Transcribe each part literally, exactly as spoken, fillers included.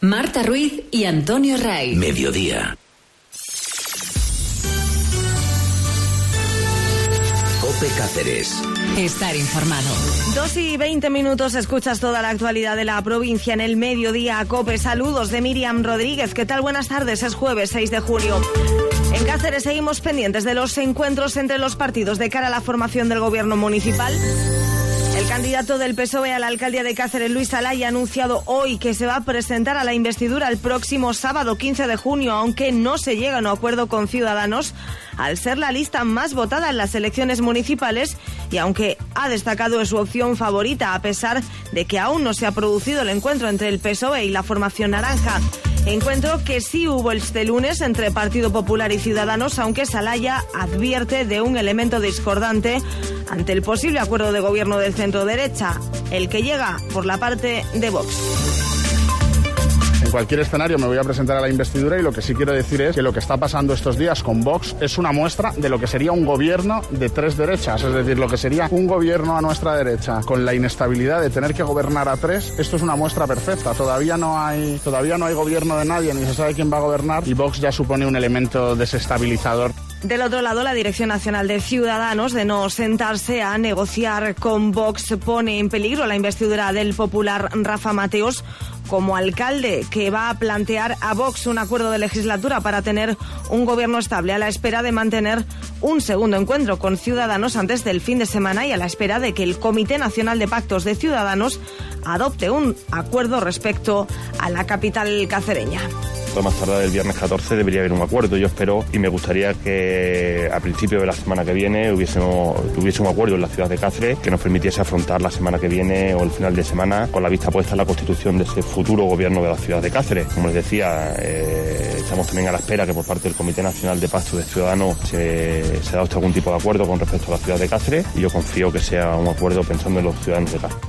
Marta Ruiz y Antonio Ray. Mediodía. COPE Cáceres. Estar informado. Dos y veinte minutos, escuchas toda la actualidad de la provincia en el mediodía. COPE, saludos de Miriam Rodríguez. ¿Qué tal? Buenas tardes, es jueves seis de junio. En Cáceres seguimos pendientes de los encuentros entre los partidos de cara a la formación del gobierno municipal. El candidato del P S O E a la alcaldía de Cáceres, Luis Alaya, ha anunciado hoy que se va a presentar a la investidura el próximo sábado quince de junio, aunque no se llega a un acuerdo con Ciudadanos, al ser la lista más votada en las elecciones municipales y aunque ha destacado su opción favorita, a pesar de que aún no se ha producido el encuentro entre el P S O E y la formación naranja. Encuentro que sí hubo este lunes entre Partido Popular y Ciudadanos, aunque Alaya advierte de un elemento discordante ante el posible acuerdo de gobierno del centro-derecha, el que llega por la parte de Vox. En cualquier escenario me voy a presentar a la investidura y lo que sí quiero decir es que lo que está pasando estos días con Vox es una muestra de lo que sería un gobierno de tres derechas, es decir, lo que sería un gobierno a nuestra derecha con la inestabilidad de tener que gobernar a tres. Esto es una muestra perfecta. Todavía no hay, todavía no hay gobierno de nadie, ni se sabe quién va a gobernar y Vox ya supone un elemento desestabilizador. Del otro lado, la Dirección Nacional de Ciudadanos, de no sentarse a negociar con Vox, pone en peligro la investidura del popular Rafa Mateos como alcalde, que va a plantear a Vox un acuerdo de legislatura para tener un gobierno estable, a la espera de mantener un segundo encuentro con Ciudadanos antes del fin de semana y a la espera de que el Comité Nacional de Pactos de Ciudadanos adopte un acuerdo respecto a la capital cacereña. Más tarde del viernes catorce debería haber un acuerdo. Yo espero y me gustaría que a principio de la semana que viene hubiésemos, hubiese un acuerdo en la ciudad de Cáceres que nos permitiese afrontar la semana que viene o el final de semana con la vista puesta en la constitución de ese futuro gobierno de la ciudad de Cáceres. Como les decía, eh, estamos también a la espera que por parte del Comité Nacional de Pactos de Ciudadanos se, se adopte algún tipo de acuerdo con respecto a la ciudad de Cáceres y yo confío que sea un acuerdo pensando en los ciudadanos de Cáceres.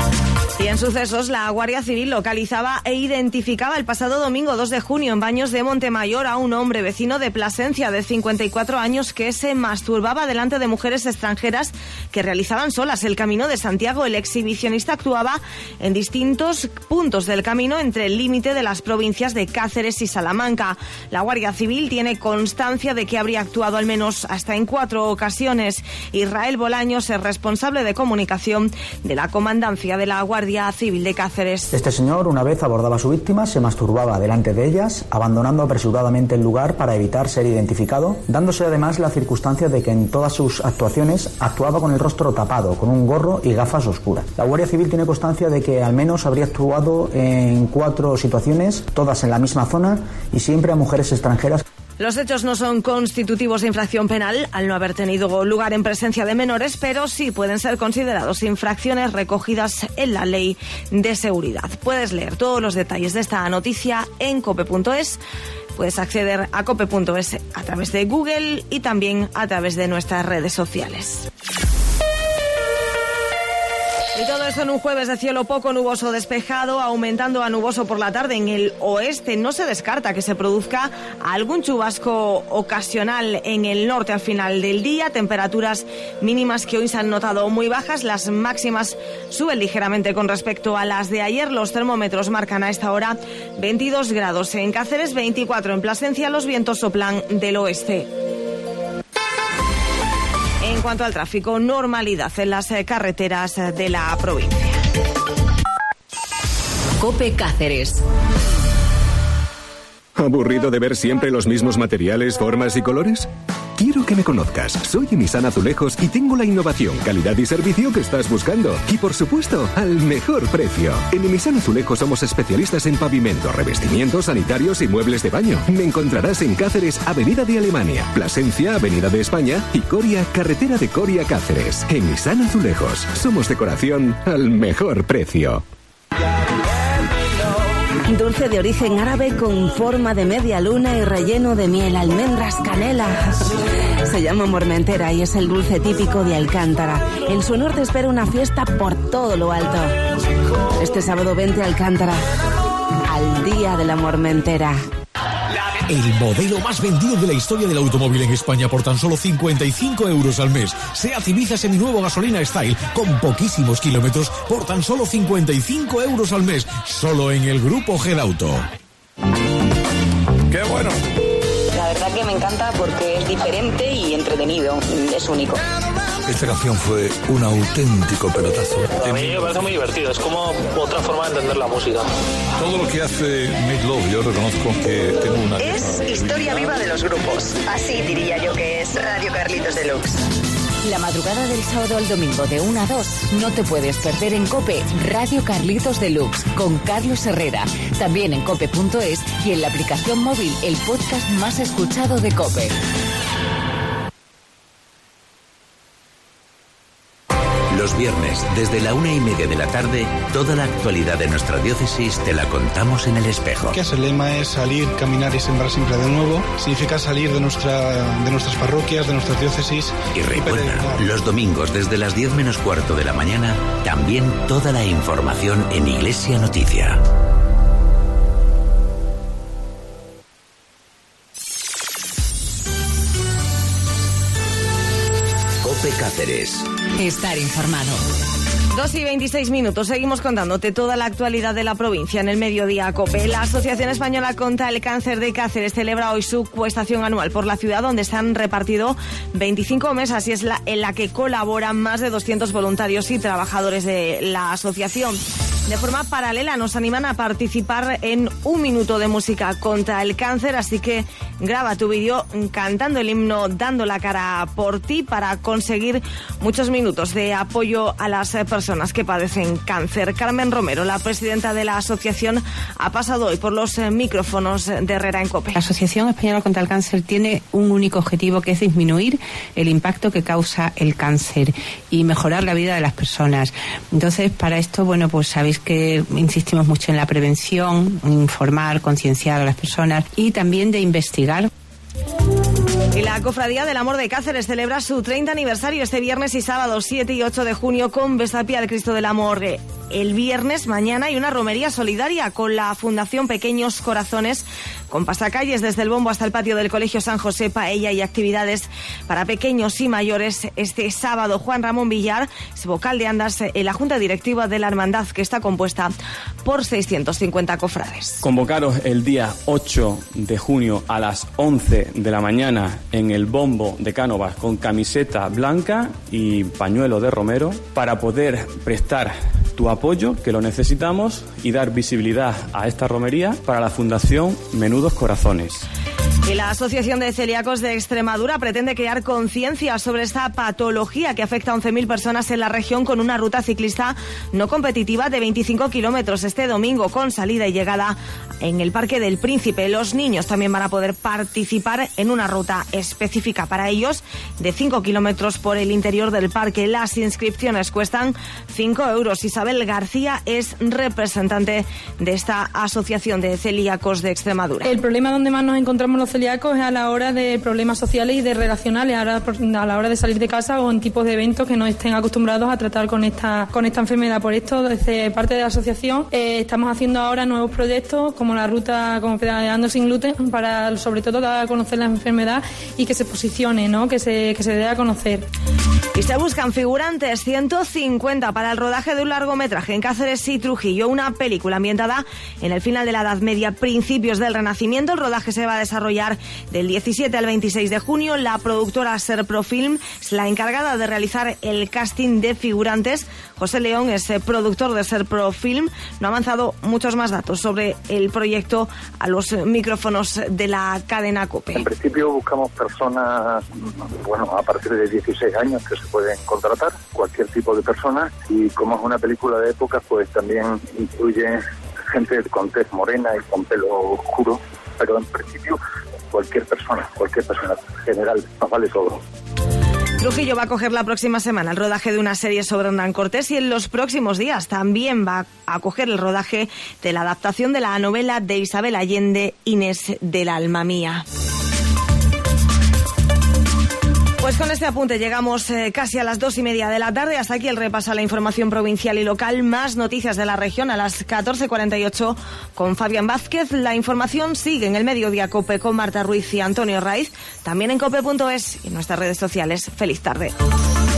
Y en sucesos, la Guardia Civil localizaba e identificaba el pasado domingo dos de junio en Baños de Montemayor a un hombre vecino de Plasencia de cincuenta y cuatro años que se masturbaba delante de mujeres extranjeras que realizaban solas el Camino de Santiago. El exhibicionista actuaba en distintos puntos del camino entre el límite de las provincias de Cáceres y Salamanca. La Guardia Civil tiene constancia de que habría actuado al menos hasta en cuatro ocasiones. Israel Bolaños es responsable de comunicación de la Comandancia de la Guardia Civil de Cáceres. Este señor, una vez abordaba a su víctima, se masturbaba delante de ellas, abandonando apresuradamente el lugar para evitar ser identificado, dándose además la circunstancia de que en todas sus actuaciones actuaba con el rostro tapado, con un gorro y gafas oscuras. La Guardia Civil tiene constancia de que al menos habría actuado en cuatro situaciones, todas en la misma zona y siempre a mujeres extranjeras. Los hechos no son constitutivos de infracción penal al no haber tenido lugar en presencia de menores, pero sí pueden ser considerados infracciones recogidas en la Ley de Seguridad. Puedes leer todos los detalles de esta noticia en cope punto es. Puedes acceder a cope punto es a través de Google y también a través de nuestras redes sociales. Y todo esto en un jueves de cielo poco nuboso despejado, aumentando a nuboso por la tarde en el oeste. No se descarta que se produzca algún chubasco ocasional en el norte al final del día. Temperaturas mínimas que hoy se han notado muy bajas. Las máximas suben ligeramente con respecto a las de ayer. Los termómetros marcan a esta hora veintidós grados en Cáceres, veinticuatro en Plasencia. Los vientos soplan del oeste. En cuanto al tráfico, normalidad en las carreteras de la provincia. COPE Cáceres. ¿Aburrido de ver siempre los mismos materiales, formas y colores? Quiero que me conozcas. Soy Emisan Azulejos y tengo la innovación, calidad y servicio que estás buscando. Y por supuesto, al mejor precio. En Emisan Azulejos somos especialistas en pavimento, revestimientos, sanitarios y muebles de baño. Me encontrarás en Cáceres, Avenida de Alemania, Plasencia, Avenida de España y Coria, Carretera de Coria, Cáceres. Emisan Azulejos. Somos decoración al mejor precio. Dulce de origen árabe con forma de media luna y relleno de miel, almendras, canela. Se llama Mormentera y es el dulce típico de Alcántara. En su honor te espera una fiesta por todo lo alto. Este sábado vente a Alcántara, al Día de la Mormentera. El modelo más vendido de la historia del automóvil en España por tan solo cincuenta y cinco euros al mes. SEAT Ibiza seminuevo gasolina Style con poquísimos kilómetros por tan solo cincuenta y cinco euros al mes. Solo en el Grupo Gedauto. ¡Qué bueno! La verdad que me encanta porque es diferente y entretenido. Es único. Esta canción fue un auténtico pelotazo. A mí me parece muy divertido. Es como otra forma de entender la música. Todo lo que hace Meat Loaf, yo reconozco que tengo una... Es historia viva de los grupos. Así diría yo que es Radio Carlitos Deluxe. La madrugada del sábado al domingo de una a dos no te puedes perder en COPE Radio Carlitos Deluxe con Carlos Herrera. También en cope punto es y en la aplicación móvil, el podcast más escuchado de COPE. Los viernes, desde la una y media de la tarde, toda la actualidad de nuestra diócesis te la contamos en El Espejo. Que el lema es salir, caminar y sembrar siempre de nuevo. Significa salir de nuestra, de nuestras parroquias, de nuestras diócesis. Y recuerda, y los domingos desde las diez menos cuarto de la mañana, también toda la información en Iglesia Noticia. COPE Cáceres. Estar informado. Dos y veintiséis minutos. Seguimos contándote toda la actualidad de la provincia en el Mediodía COPE. La Asociación Española contra el Cáncer de Cáceres celebra hoy su cuestación anual por la ciudad, donde se han repartido veinticinco mesas y es la en la que colaboran más de doscientos voluntarios y trabajadores de la asociación. De forma paralela nos animan a participar en un minuto de música contra el cáncer, así que graba tu vídeo cantando el himno Dando la cara por ti para conseguir muchos minutos de apoyo a las personas que padecen cáncer. Carmen Romero, la presidenta de la asociación, ha pasado hoy por los micrófonos de Herrera en COPE. La Asociación Española contra el Cáncer tiene un único objetivo, que es disminuir el impacto que causa el cáncer y mejorar la vida de las personas. Entonces, para esto, bueno, pues sabéis que insistimos mucho en la prevención, informar, concienciar a las personas y también de investigar. Y la Cofradía del Amor de Cáceres celebra su treinta aniversario este viernes y sábado siete y ocho de junio con Besapia del Cristo del Amor. El viernes, mañana, hay una romería solidaria con la Fundación Pequeños Corazones, con pasacalles desde el bombo hasta el patio del Colegio San José, paella y actividades para pequeños y mayores. Este sábado, Juan Ramón Villar es vocal de andas en la Junta Directiva de la Hermandad, que está compuesta por seiscientos cincuenta cofrades. Convocaros el día ocho de junio a las once de la mañana en el bombo de Cánovas con camiseta blanca y pañuelo de romero para poder prestar tu apoyo, que lo necesitamos, y dar visibilidad a esta romería para la Fundación Menudos Corazones. Y la Asociación de Celíacos de Extremadura pretende crear conciencia sobre esta patología que afecta a once mil personas en la región con una ruta ciclista no competitiva de veinticinco kilómetros este domingo con salida y llegada en el Parque del Príncipe. Los niños también van a poder participar en una ruta específica para ellos de cinco kilómetros por el interior del parque. Las inscripciones cuestan cinco euros. Isabel García es representante de esta Asociación de Celíacos de Extremadura. El problema donde más nos encontramos los celíacos es a la hora de problemas sociales y de relacionales, a la hora de salir de casa o en tipos de eventos que no estén acostumbrados a tratar con esta con esta enfermedad. Por esto, desde parte de la asociación, eh, estamos haciendo ahora nuevos proyectos como la ruta como Pedaleando sin gluten, para sobre todo dar a conocer la enfermedad y que se posicione, ¿no? que se que se dé a conocer. Y se buscan figurantes, ciento cincuenta para el rodaje de un largometraje en Cáceres y Trujillo, una película ambientada en el final de la Edad Media, principios del Renacimiento. El rodaje se va a desarrollar del diecisiete al veintiséis de junio. La productora Serprofilm es la encargada de realizar el casting de figurantes. José León es el productor de Serprofilm. No ha avanzado muchos más datos sobre el proyecto a los micrófonos de la cadena COPE. En principio buscamos personas, bueno, a partir de dieciséis años que se pueden contratar, cualquier tipo de persona, y como es una película de época, pues también incluye gente con tez morena y con pelo oscuro, pero en principio cualquier persona, cualquier persona general, nos vale todo. Trujillo va a coger la próxima semana el rodaje de una serie sobre Hernán Cortés y en los próximos días también va a coger el rodaje de la adaptación de la novela de Isabel Allende, Inés del alma mía. Pues Pues con este apunte llegamos eh, casi a las dos y media de la tarde. Hasta aquí el repaso a la información provincial y local. Más noticias de la región a las catorce cuarenta y ocho con Fabián Vázquez. La información sigue en el Mediodía COPE con Marta Ruiz y Antonio Raiz. También en cope punto es y en nuestras redes sociales. Feliz tarde.